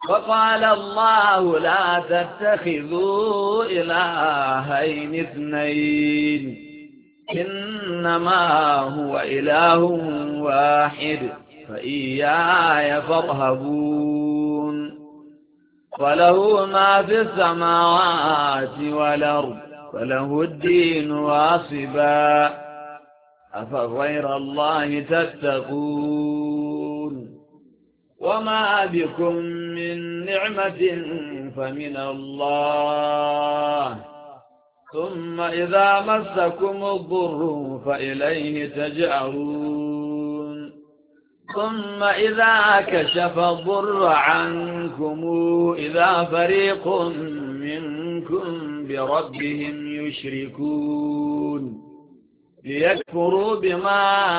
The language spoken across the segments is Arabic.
وقال الله لا تتخذوا إلهين اثنين إنما هو إله واحد فإياي فارهبون وله ما في السماوات والأرض وله الدين واصبا أفغير الله تتقون وما بكم من نعمة فمن الله ثم إذا مسكم الضر فإليه تجأرون ثم إذا كشف الضر عنكم إذا فريق منكم بربهم يشركون ليكفروا بما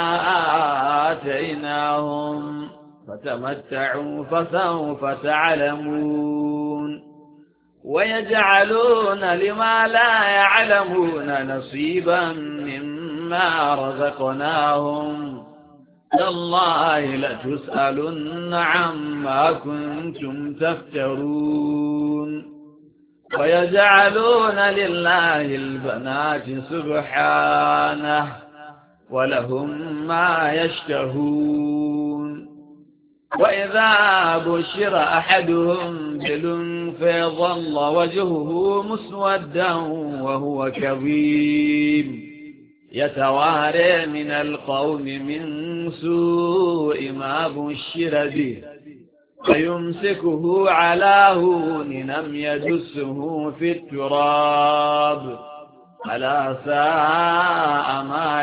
آتيناهم فتمتعوا فسوف تعلمون ويجعلون لما لا يعلمون نصيبا مما رزقناهم تالله لتسألن عما كنتم تفترون ويجعلون لله البنات سبحانه ولهم ما يشتهون وإذا بشر أحدهم بالأنثى ظل وجهه مسودا وهو كظيم يتوارى من القوم من سوء ما بشر به فيمسكه على هون لم يدسه في التراب ألا ساء ما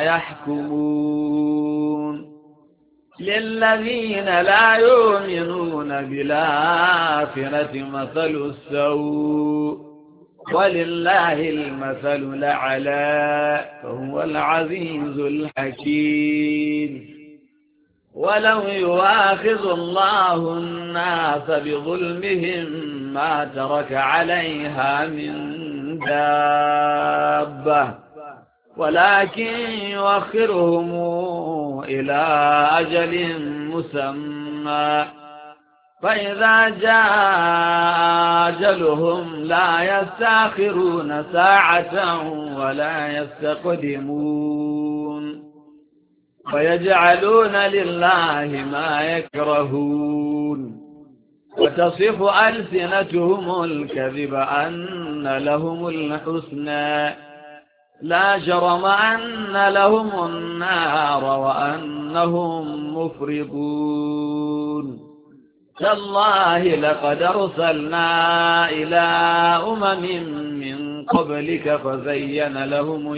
يحكمون للذين لا يؤمنون بالآخرة مثل السوء ولله المثل الأعلى فهو العزيز الحكيم ولو يؤاخذ الله الناس بظلمهم ما ترك عليها من دابة ولكن يؤخرهم إلى أجل مسمى فإذا جاء أجلهم لا يستأخرون ساعة ولا يستقدمون ويجعلون لله ما يكرهون وتصف ألسنتهم الكذب أن لهم الحسنى لا جرم أن لهم النار وأنهم مفرطون تالله لقد أرسلنا إلى من قبلك فزين لهم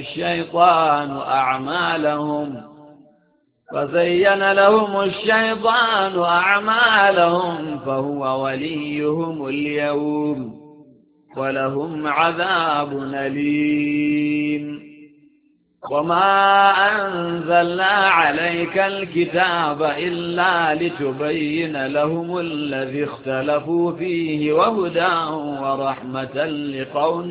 الشيطان أعمالهم فهو وليهم اليوم ولهم عذاب أليم وما أنزلنا عليك الكتاب إلا لتبين لهم الذي اختلفوا فيه وهدى ورحمة لقوم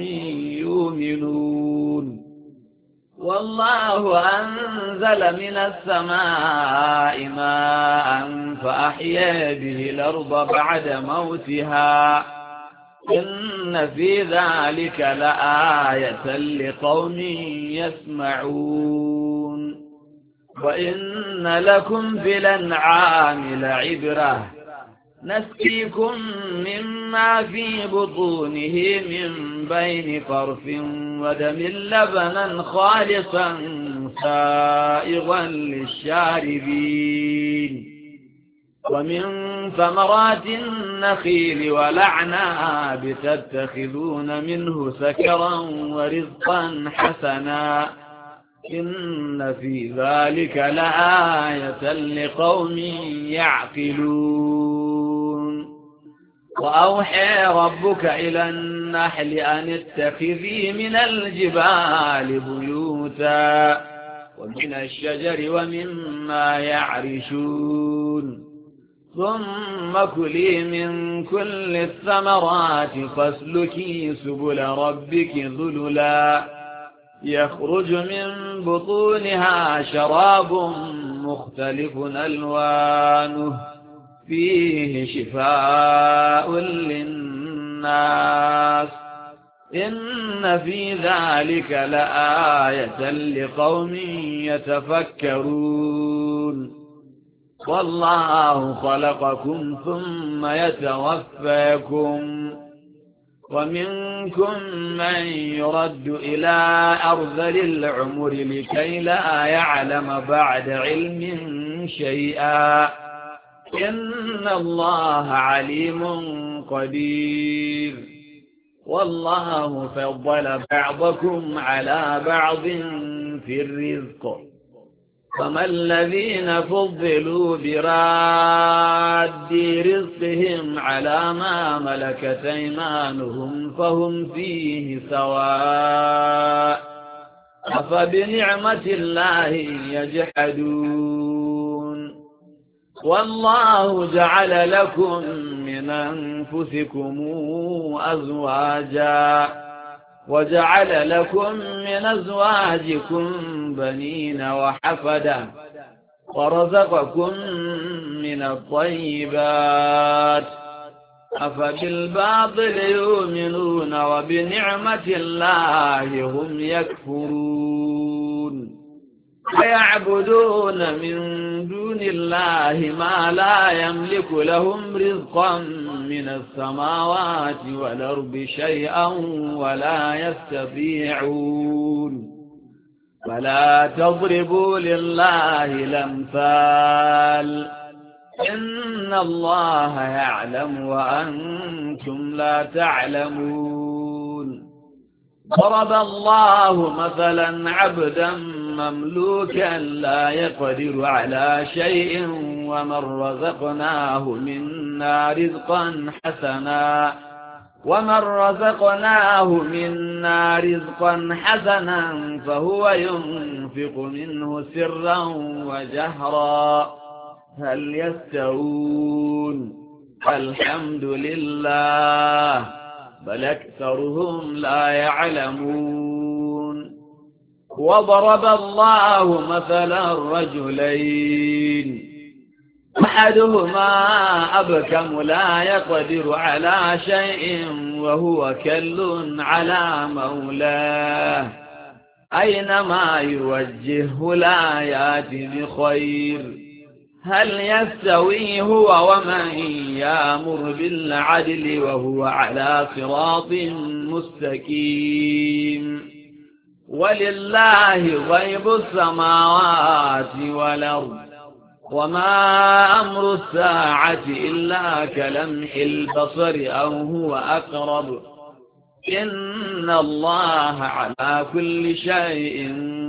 يؤمنون والله أنزل من السماء ماء فأحيا به الأرض بعد موتها إن في ذلك لآية لقوم يسمعون وإن لكم في الأنعام لعبرة نسقيكم مما في بطونه من بين فرث ودم لبنا خالصا سائغا للشاربين ومن ثمرات النخيل والأعناب تتخذون منه سكرا ورزقا حسنا إن في ذلك لآية لقوم يعقلون وأوحى ربك إلى النحل أن اتخذي من الجبال بيوتا ومن الشجر ومما يعرشون ثم كلي من كل الثمرات فاسلكي سبل ربك ذللا يخرج من بطونها شراب مختلف ألوانه فيه شفاء للناس إن في ذلك لآية لقوم يتفكرون والله خلقكم ثم يتوفاكم ومنكم من يرد إلى أرذل العمر لكي لا يعلم بعد علم شيئا إن الله عليم قدير والله فضل بعضكم على بعض في الرزق فما الذين فضلوا براد رزقهم على ما ملكت أيمانهم فهم فيه سواء أفبنعمة الله يجحدون والله جعل لكم من أنفسكم أزواجا وجعل لكم من أزواجكم بنين وحفدا ورزقكم من الطيبات أفبالباطل يؤمنون وبنعمة الله هم يكفرون ويعبدون من دون الله ما لا يملك لهم رزقا من السماوات والأرض شيئا ولا يستطيعون فلا تضربوا لله الأمثال إن الله يعلم وأنتم لا تعلمون ضرب الله مثلا عبدا مملوكا لا يقدر على شيء ومن رزقناه منا رزقا حسنا فهو ينفق منه سرا وجهرا هل يستوون الحمد لله بل أكثرهم لا يعلمون وضرب الله مثلا رجلين أحدهما أبكم لا يقدر على شيء وهو كل على مولاه أينما يوجهه لا يأتي بخير هل يستوي هو ومن يأمر بالعدل وهو على صراط مستقيم ولله غيب السماوات والأرض وما أمر الساعة إلا كلمح البصر أو هو أقرب إن الله على كل شيء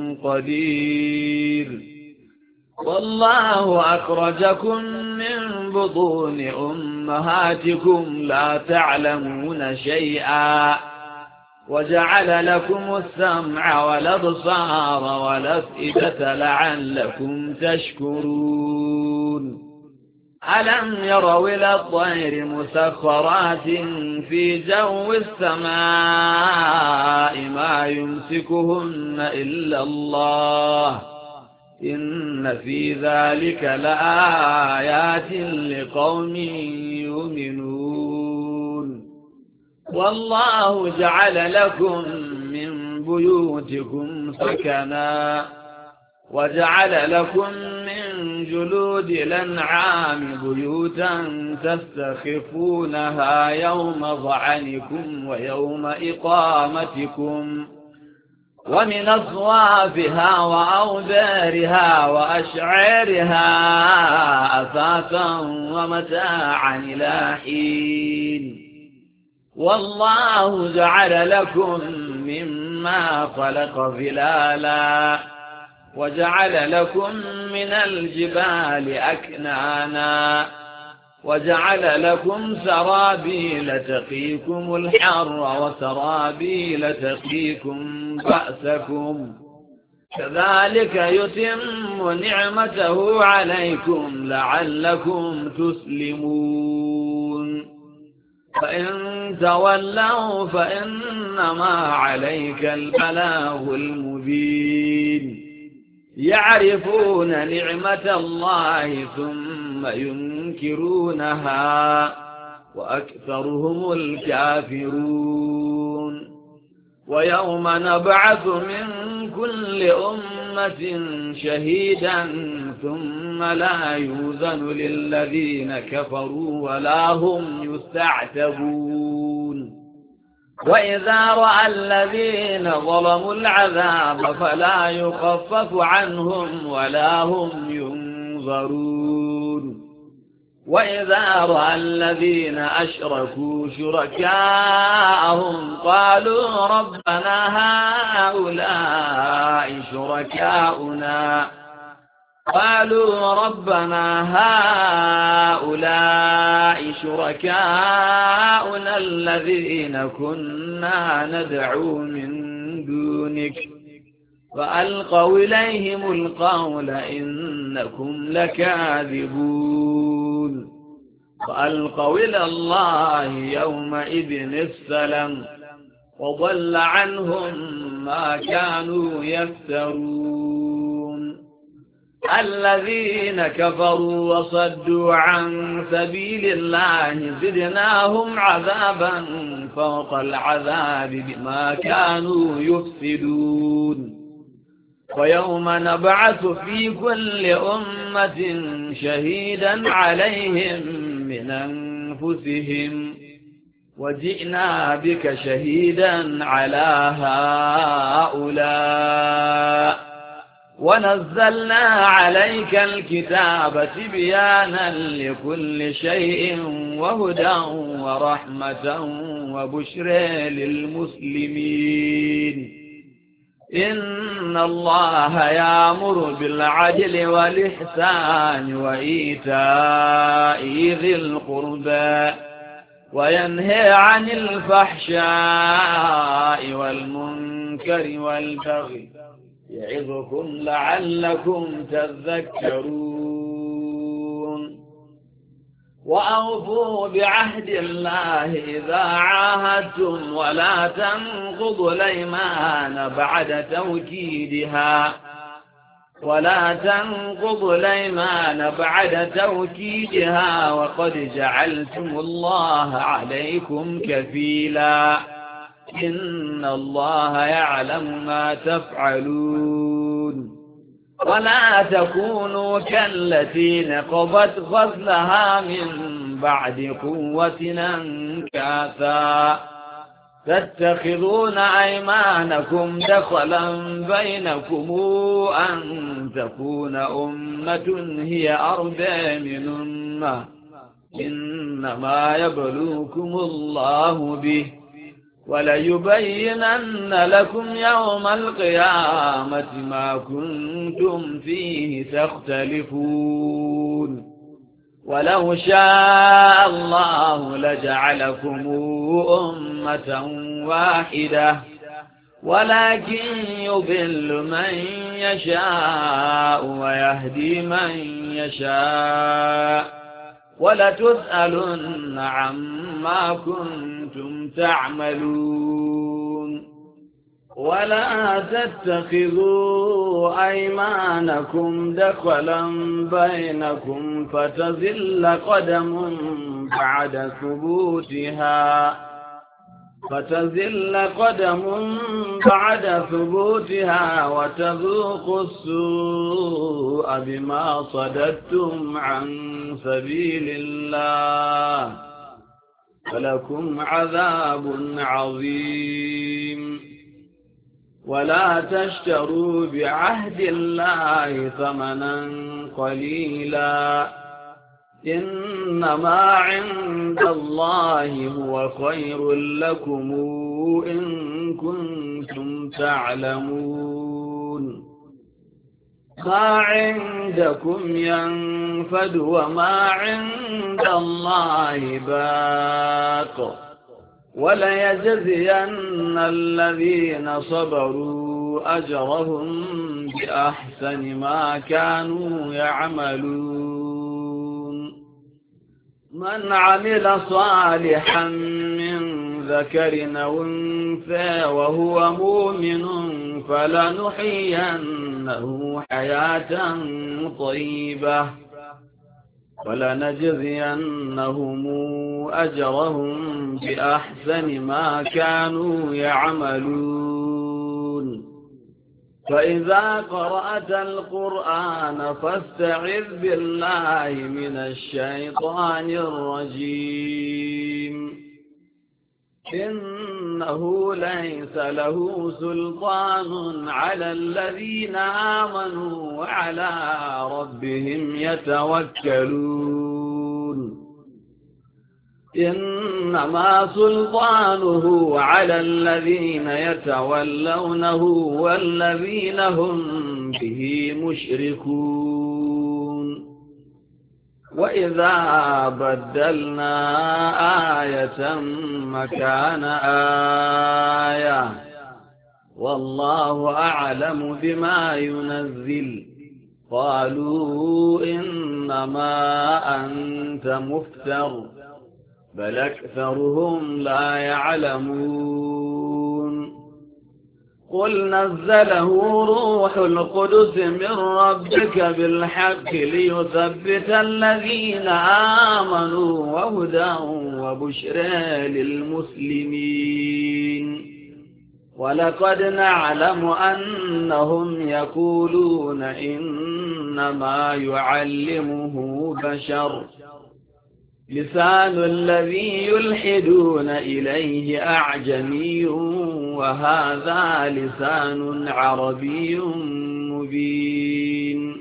قدير والله أخرجكم من بطون أمهاتكم لا تعلمون شيئا وجعل لكم السمع والأبصار والأفئدة لعلكم تشكرون ألم يروا إلى الطير مسخرات في جو السماء ما يمسكهن إلا الله إن في ذلك لآيات لقوم يؤمنون والله جعل لكم من بيوتكم سكنا وجعل لكم من جلود الأنعام بيوتا تستخفونها يوم ظعنكم ويوم إقامتكم ومن أصوافها وأوبارها وأشعارها أثاثا ومتاعا إلى حين والله جعل لكم مما خلق ظلالا وجعل لكم من الجبال أكنانا وجعل لكم سرابيل تقيكم الحر وسرابيل تقيكم بأسكم كذلك يتم نعمته عليكم لعلكم تسلمون فإن تولوا فإنما عليك البلاغ المبين يعرفون نعمة الله ثم ثم ينكرونها وأكثرهم الكافرون. ويوم نبعث من كل أمة شهيدا ثم لا يؤذن للذين كفروا ولا هم يستعتبون. وإذا رأى الذين ظلموا العذاب فلا يخفف عنهم ولا هم ينظرون. وإذا رأى الذين أشركوا شركاءهم قالوا ربنا هؤلاء شركاؤنا الذين كنا ندعو من دونك فألقوا إليهم القول إنكم لكاذبون. فألقوا إلى الله يومئذ السلم وضل عنهم ما كانوا يفترون. الذين كفروا وصدوا عن سبيل الله زدناهم عذابا فوق العذاب بما كانوا يفسدون. ويوم نبعث في كل أمة شهيدا عليهم من أنفسهم وجئنا بك شهيدا على هؤلاء ونزلنا عليك الكتاب تبيانا لكل شيء وهدى ورحمة وبشرى للمسلمين. إن الله يأمر بالعدل والإحسان وإيتاء ذي القربى وينهى عن الفحشاء والمنكر والبغي يعظكم لعلكم تذكرون. وأوفوا بعهد الله إذا عاهدتم ولا تنقضوا الأيمان بعد توكيدها وقد جعلتم الله عليكم كفيلا إن الله يعلم ما تفعلون. ولا تكونوا كالتي نقضت غزلها من بعد قوة أنكاثا تتخذون أيمانكم دخلا بينكم أن تكون أمة هي أربى من أمة إنما يبلوكم الله به وليبينن لكم يوم القيامة ما كنتم فيه تختلفون. ولو شاء الله لجعلكم أمة واحدة ولكن يضل من يشاء ويهدي من يشاء ولتسألن عما كنتم تعملون. ولا تتخذوا أيمانكم دخلا بينكم فتزل قدم بعد ثبوتها وتذوقوا السوء بما صددتم عن سبيل الله فلكم عذاب عظيم. ولا تشتروا بعهد الله ثمنا قليلا إنما عند الله هو خير لكم إن كنتم تعلمون. ما عندكم ينفد وما عند الله باق وليجزين الذين صبروا أجرهم بأحسن ما كانوا يعملون. من عمل صالحا من ذكر أو أنثى وهو مؤمن فلنحيينه حياة طيبة ولنجزينهم أجرهم بأحسن ما كانوا يعملون. فإذا قرأت القرآن فاستعذ بالله من الشيطان الرجيم. إنه ليس له سلطان على الذين آمنوا وعلى ربهم يتوكلون. إنما سلطانه على الذين يتولونه والذين هم به مشركون. وإذا بدلنا آية مكان آية والله أعلم بما ينزل قالوا إنما أنت مفتر بل أكثرهم لا يعلمون. قل نزله روح القدس من ربك بالحق ليثبت الذين آمنوا وهدى وبشرى للمسلمين. ولقد نعلم أنهم يقولون إنما يعلمه بشر لسان الذي يلحدون إليه أعجمي وهذا لسان عربي مبين.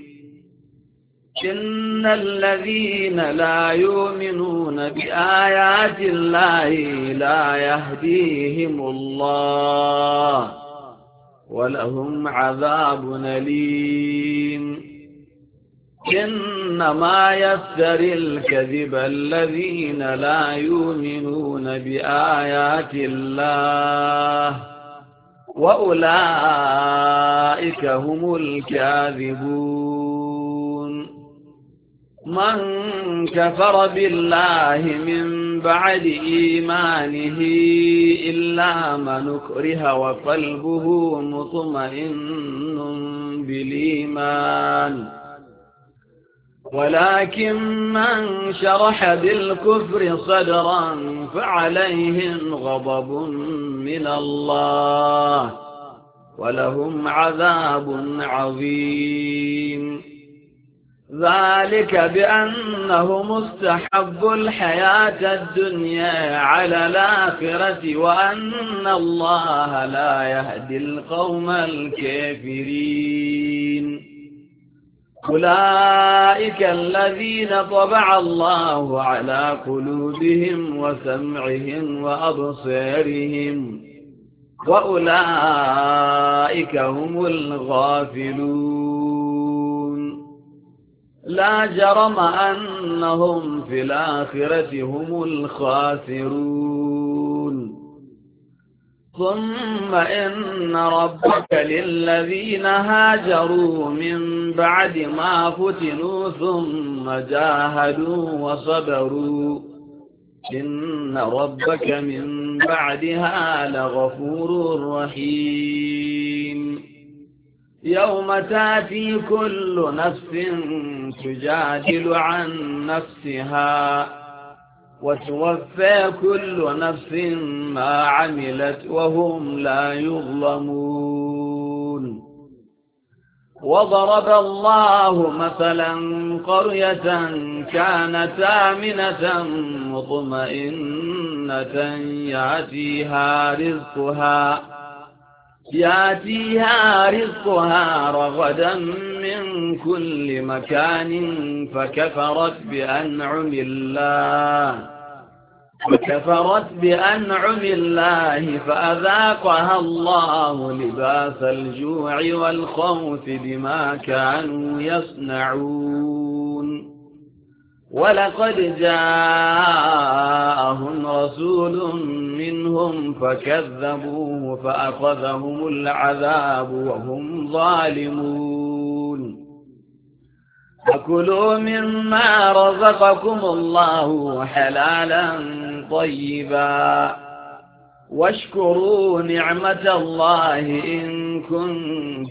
إن الذين لا يؤمنون بآيات الله لا يهديهم الله ولهم عذاب أليم. إنما يفتري الكذب الذين لا يؤمنون بآيات الله وأولئك هم الكاذبون. من كفر بالله من بعد إيمانه إلا من أكره وقلبه مطمئن بالإيمان ولكن من شرح بالكفر صدرا فعليهم غضب من الله ولهم عذاب عظيم. ذلك بأنهم استحبوا الحياة الدنيا على الآخرة وأن الله لا يهدي القوم الكافرين. أولئك الذين طبع الله على قلوبهم وسمعهم وأبصارهم وأولئك هم الغافلون. لا جرم أنهم في الآخرة هم الخاسرون. ثم إن ربك للذين هاجروا من بعد ما فتنوا ثم جاهدوا وصبروا إن ربك من بعدها لغفور رحيم. يوم تأتي كل نفس تجادل عن نفسها وتوفى كل نفس ما عملت وهم لا يظلمون. وضرب الله مثلا قرية كانت آمنة مطمئنة يأتيها رزقها رغدا من كل مكان فكفرت بأنعم الله فأذاقها الله لباس الجوع والخوف بما كانوا يصنعون. ولقد جاءهم رسول منهم فكذبوه فأخذهم العذاب وهم ظالمون. فكلوا مما رزقكم الله حلالا طيبا واشكروا نعمة الله إن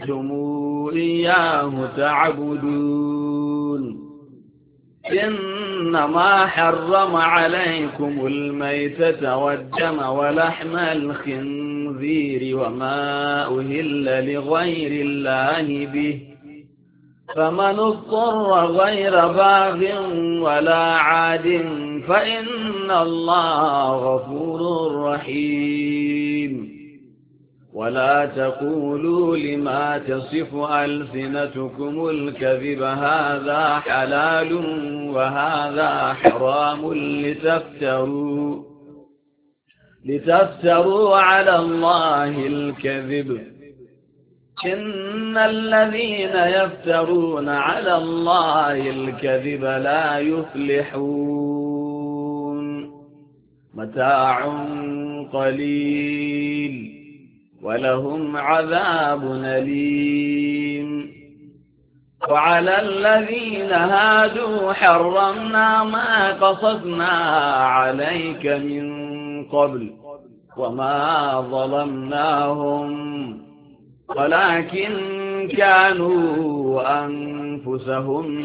كنتم إياه تعبدون. إن إنما حرم عليكم الميتة والدم ولحم الخنزير وما أهل لغير الله به فمن اضطر غير باغ ولا عاد فإن الله غفور رحيم. ولا تقولوا لما تصف ألسنتكم الكذب هذا حلال وهذا حرام لتفتروا على الله الكذب إن الذين يفترون على الله الكذب لا يفلحون. متاع قليل ولهم عذاب أليم. وعلى الذين هادوا حرمنا ما قصصنا عليك من قبل وما ظلمناهم ولكن كانوا أنفسهم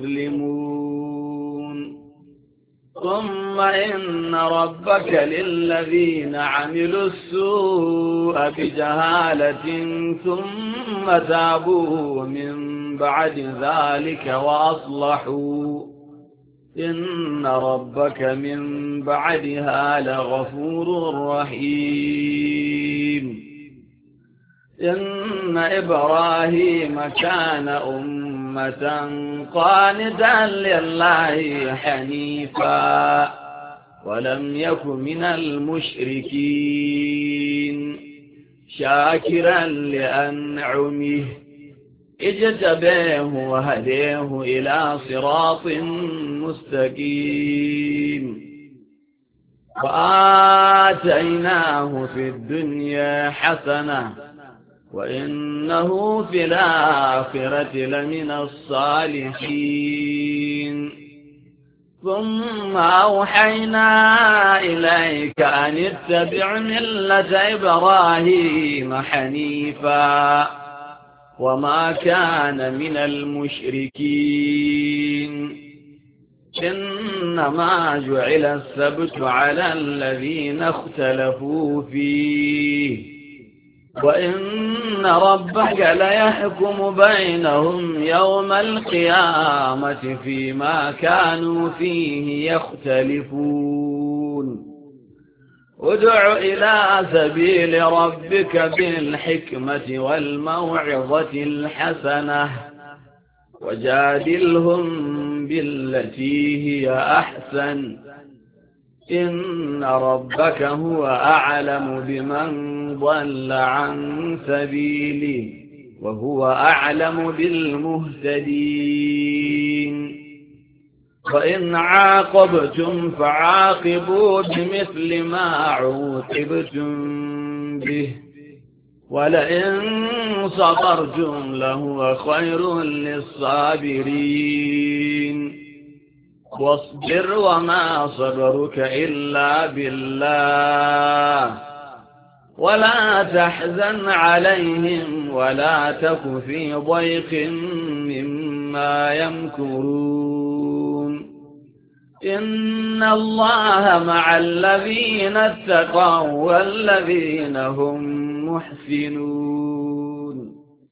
يظلمون. ثم إن ربك للذين عملوا السوء بجهالة ثم تابوا من بعد ذلك وأصلحوا إن ربك من بعدها لغفور رحيم. إن إبراهيم كان أمة قانتا لله حنيفا ولم يك من المشركين شاكرا لأنعمه اجتبيه وهديه إلى صراط مستقيم. وآتيناه في الدنيا حسنة وإنه في الآخرة لمن الصالحين. ثم أوحينا إليك أن اتبع ملة إبراهيم حنيفا وما كان من المشركين. إنما جعل السبت على الذين اختلفوا فيه وإن ربك ليحكم بينهم يوم القيامة فيما كانوا فيه يختلفون. ادع إلى سبيل ربك بالحكمة والموعظة الحسنة وجادلهم بالتي هي أحسن إن ربك هو أعلم بمن ضل عن سبيله وهو أعلم بالمهتدين. وإن عاقبتم فعاقبوا بمثل ما عوقبتم به ولئن صبرتم لهو خير للصابرين. واصبر وما صبرك إلا بالله ولا تحزن عليهم ولا تك في ضيق مما يمكرون. إن الله مع الذين اتقوا والذين هم محسنون.